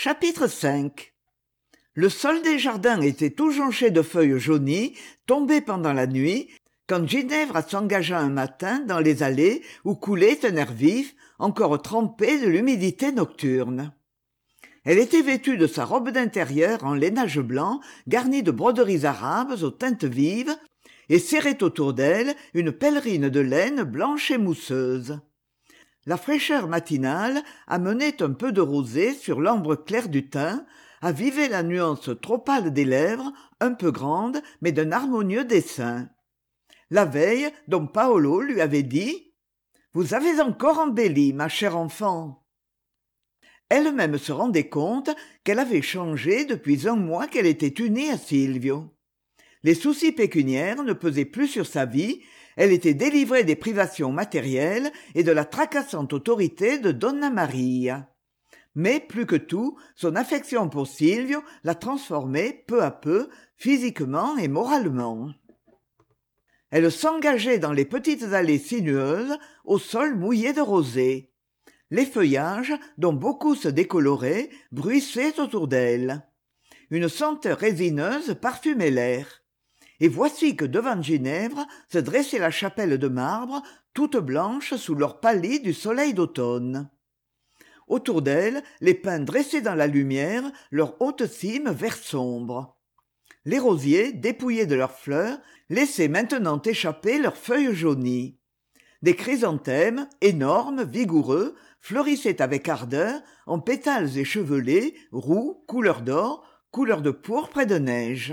Chapitre 5. Le sol des jardins était tout jonché de feuilles jaunies, tombées pendant la nuit, quand Ginevra s'engagea un matin dans les allées où coulait un air vif, encore trempé de l'humidité nocturne. Elle était vêtue de sa robe d'intérieur en lainage blanc, garnie de broderies arabes aux teintes vives, et serrait autour d'elle une pèlerine de laine blanche et mousseuse. La fraîcheur matinale amenait un peu de rosée sur l'ambre clair du teint, avivait la nuance trop pâle des lèvres, un peu grandes, mais d'un harmonieux dessin. La veille, don Paolo lui avait dit « Vous avez encore embelli, ma chère enfant !» Elle-même se rendait compte qu'elle avait changé depuis un mois qu'elle était unie à Silvio. Les soucis pécuniaires ne pesaient plus sur sa vie, elle était délivrée des privations matérielles et de la tracassante autorité de Donna Maria. Mais plus que tout, son affection pour Silvio la transformait peu à peu, physiquement et moralement. Elle s'engageait dans les petites allées sinueuses, au sol mouillé de rosée. Les feuillages, dont beaucoup se décoloraient, bruissaient autour d'elle. Une senteur résineuse parfumait l'air. Et voici que devant Ginevra se dressait la chapelle de marbre, toute blanche sous l'or pâli du soleil d'automne. Autour d'elle, les pins dressaient dans la lumière leurs hautes cimes vert sombre. Les rosiers, dépouillés de leurs fleurs, laissaient maintenant échapper leurs feuilles jaunies. Des chrysanthèmes, énormes, vigoureux, fleurissaient avec ardeur en pétales échevelés, roux, couleur d'or, couleur de pourpre et de neige.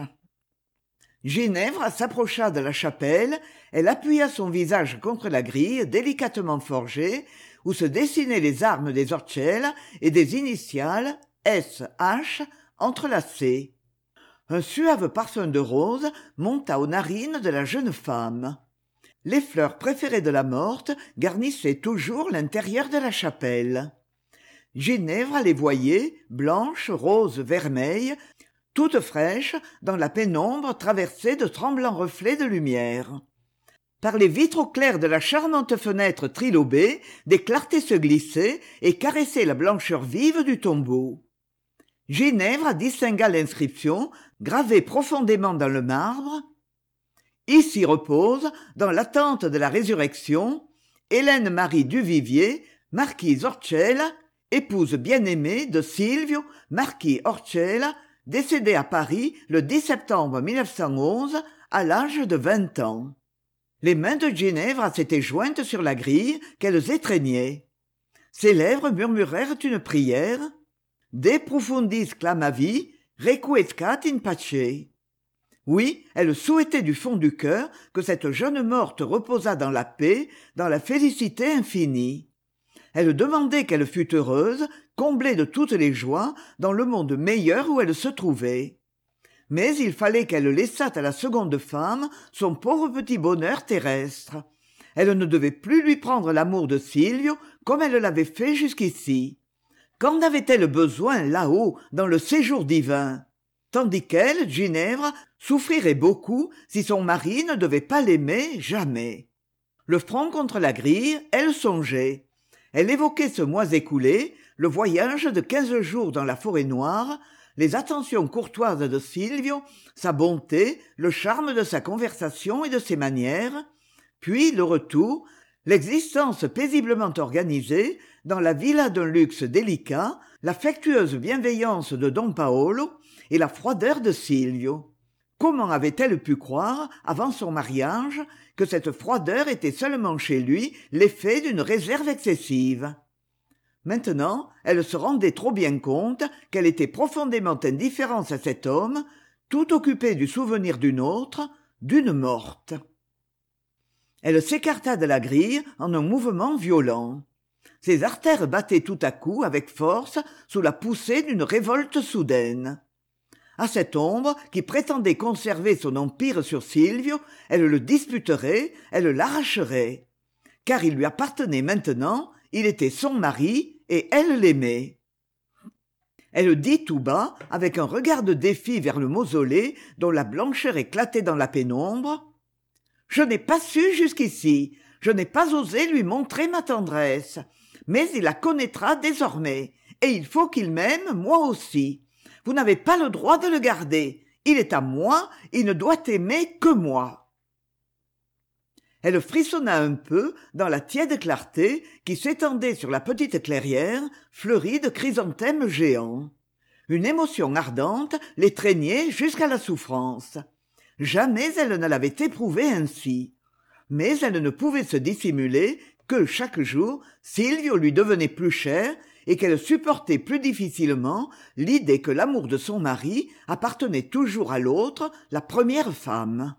Ginevra s'approcha de la chapelle, elle appuya son visage contre la grille délicatement forgée, où se dessinaient les armes des Orcella et des initiales S.H. entrelacées. Un suave parfum de rose monta aux narines de la jeune femme. Les fleurs préférées de la morte garnissaient toujours l'intérieur de la chapelle. Ginevra les voyait, blanches, roses, vermeilles, toutes fraîches, dans la pénombre traversée de tremblants reflets de lumière. Par les vitraux clairs de la charmante fenêtre trilobée, des clartés se glissaient et caressaient la blancheur vive du tombeau. Ginevra distingua l'inscription, gravée profondément dans le marbre. Ici repose, dans l'attente de la résurrection, Hélène Marie Duvivier, marquise Orcella, épouse bien-aimée de Silvio, marquis Orcella, décédé à Paris le 10 septembre 1911 à l'âge de 20 ans. Les mains de Ginevra s'étaient jointes sur la grille qu'elles étreignaient. Ses lèvres murmurèrent une prière. De profundis clamavi, requiescat in pace. Oui, elle souhaitait du fond du cœur que cette jeune morte reposât dans la paix, dans la félicité infinie. Elle demandait qu'elle fût heureuse, comblée de toutes les joies, dans le monde meilleur où elle se trouvait. Mais il fallait qu'elle laissât à la seconde femme son pauvre petit bonheur terrestre. Elle ne devait plus lui prendre l'amour de Silvio comme elle l'avait fait jusqu'ici. Qu'en avait-elle besoin là-haut, dans le séjour divin? Tandis qu'elle, Ginevra, souffrirait beaucoup si son mari ne devait pas l'aimer jamais. Le front contre la grille, elle songeait. Elle évoquait ce mois écoulé, le voyage de 15 jours dans la forêt noire, les attentions courtoises de Silvio, sa bonté, le charme de sa conversation et de ses manières, puis le retour, l'existence paisiblement organisée, dans la villa d'un luxe délicat, l'affectueuse bienveillance de don Paolo et la froideur de Silvio. Comment avait-elle pu croire, avant son mariage, que cette froideur était seulement chez lui l'effet d'une réserve excessive? Maintenant, elle se rendait trop bien compte qu'elle était profondément indifférente à cet homme, tout occupée du souvenir d'une autre, d'une morte. Elle s'écarta de la grille en un mouvement violent. Ses artères battaient tout à coup avec force sous la poussée d'une révolte soudaine. À cette ombre qui prétendait conserver son empire sur Silvio, elle le disputerait, elle l'arracherait. Car il lui appartenait maintenant, il était son mari et elle l'aimait. Elle dit tout bas, avec un regard de défi vers le mausolée dont la blancheur éclatait dans la pénombre. « Je n'ai pas su jusqu'ici, je n'ai pas osé lui montrer ma tendresse, mais il la connaîtra désormais, et il faut qu'il m'aime, moi aussi. Vous n'avez pas le droit de le garder. Il est à moi, il ne doit aimer que moi. » Elle frissonna un peu dans la tiède clarté qui s'étendait sur la petite clairière fleurie de chrysanthèmes géants. Une émotion ardente l'étreignait jusqu'à la souffrance. Jamais elle ne l'avait éprouvée ainsi. Mais elle ne pouvait se dissimuler que chaque jour Silvio lui devenait plus cher et qu'elle supportait plus difficilement l'idée que l'amour de son mari appartenait toujours à l'autre, la première femme.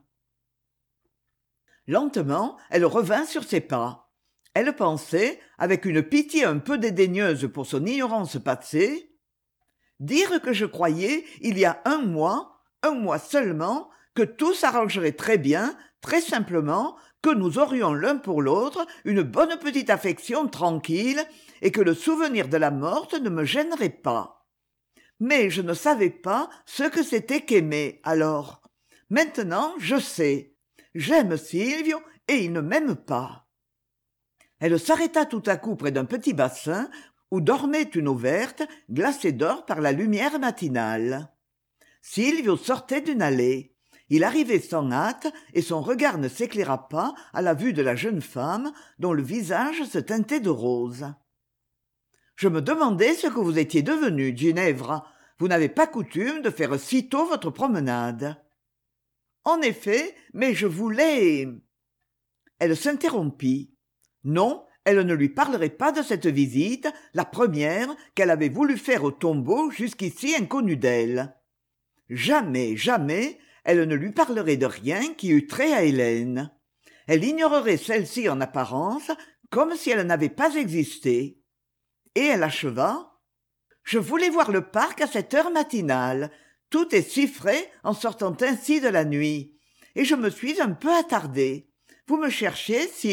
Lentement, elle revint sur ses pas. Elle pensait, avec une pitié un peu dédaigneuse pour son ignorance passée, « Dire que je croyais, il y a un mois seulement, que tout s'arrangerait très bien, très simplement, que nous aurions l'un pour l'autre une bonne petite affection tranquille et que le souvenir de la morte ne me gênerait pas. Mais je ne savais pas ce que c'était qu'aimer, alors. Maintenant, je sais. J'aime Silvio et il ne m'aime pas. » Elle s'arrêta tout à coup près d'un petit bassin où dormait une eau verte, glacée d'or par la lumière matinale. Silvio sortait d'une allée. Il arrivait sans hâte et son regard ne s'éclaira pas à la vue de la jeune femme dont le visage se teintait de rose. « Je me demandais ce que vous étiez devenue, Ginevra. Vous n'avez pas coutume de faire si tôt votre promenade. » « En effet, mais je voulais... » Elle s'interrompit. Non, elle ne lui parlerait pas de cette visite, la première qu'elle avait voulu faire au tombeau jusqu'ici inconnu d'elle. Jamais, jamais, elle ne lui parlerait de rien qui eût trait à Hélène. Elle ignorerait celle-ci en apparence, comme si elle n'avait pas existé. Et elle acheva. « Je voulais voir le parc à cette heure matinale. Tout est si frais en sortant ainsi de la nuit. Et je me suis un peu attardée. Vous me cherchiez, Silvio ? »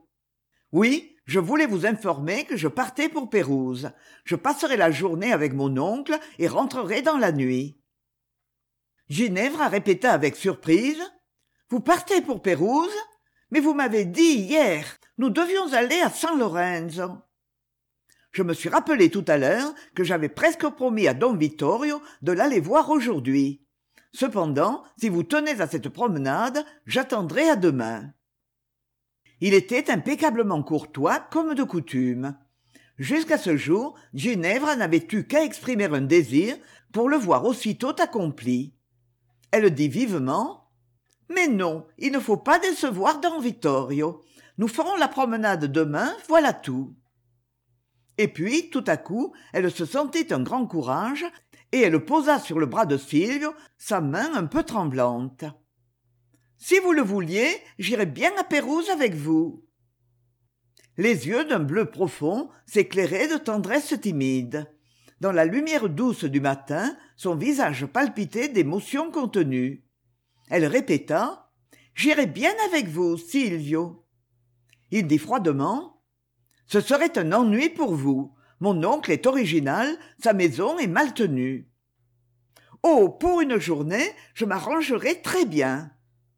« Oui, je voulais vous informer que je partais pour Pérouse. Je passerai la journée avec mon oncle et rentrerai dans la nuit. » Ginevra répéta avec surprise. « Vous partez pour Pérouse ? Mais vous m'avez dit hier, nous devions aller à San Lorenzo. » Je me suis rappelé tout à l'heure que j'avais presque promis à Don Vittorio de l'aller voir aujourd'hui. Cependant, si vous tenez à cette promenade, j'attendrai à demain. Il était impeccablement courtois, comme de coutume. Jusqu'à ce jour, Ginevra n'avait eu qu'à exprimer un désir pour le voir aussitôt accompli. Elle dit vivement « Mais non, il ne faut pas décevoir Don Vittorio. Nous ferons la promenade demain, voilà tout. » Et puis, tout à coup, elle se sentit un grand courage, et elle posa sur le bras de Silvio sa main un peu tremblante. « Si vous le vouliez, j'irais bien à Pérouse avec vous. » Les yeux d'un bleu profond s'éclairaient de tendresse timide. Dans la lumière douce du matin, son visage palpitait d'émotions contenues. Elle répéta « J'irai bien avec vous, Silvio. » Il dit froidement « Ce serait un ennui pour vous. Mon oncle est original, sa maison est mal tenue. »« Oh, pour une journée, je m'arrangerai très bien. »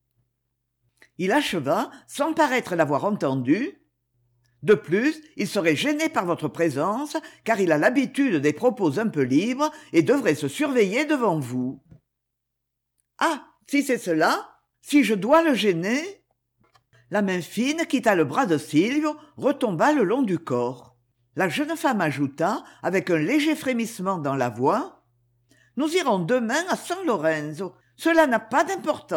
Il acheva sans paraître l'avoir entendu. « De plus, il serait gêné par votre présence, car il a l'habitude des propos un peu libres et devrait se surveiller devant vous. »« Ah, si c'est cela, si je dois le gêner ?» La main fine quitta le bras de Silvio, retomba le long du corps. La jeune femme ajouta, avec un léger frémissement dans la voix, « Nous irons demain à San Lorenzo. Cela n'a pas d'importance. »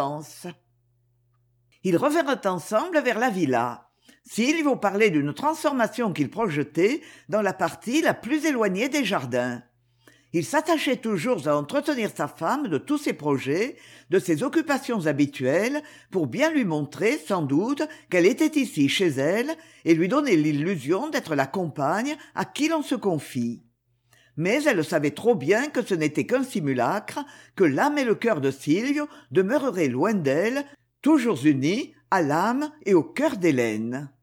Ils revinrent ensemble vers la villa. Silvio parlait d'une transformation qu'il projetait dans la partie la plus éloignée des jardins. Il s'attachait toujours à entretenir sa femme de tous ses projets, de ses occupations habituelles, pour bien lui montrer, sans doute, qu'elle était ici chez elle, et lui donner l'illusion d'être la compagne à qui l'on se confie. Mais elle savait trop bien que ce n'était qu'un simulacre, que l'âme et le cœur de Silvio demeureraient loin d'elle, toujours unis à l'âme et au cœur d'Hélène.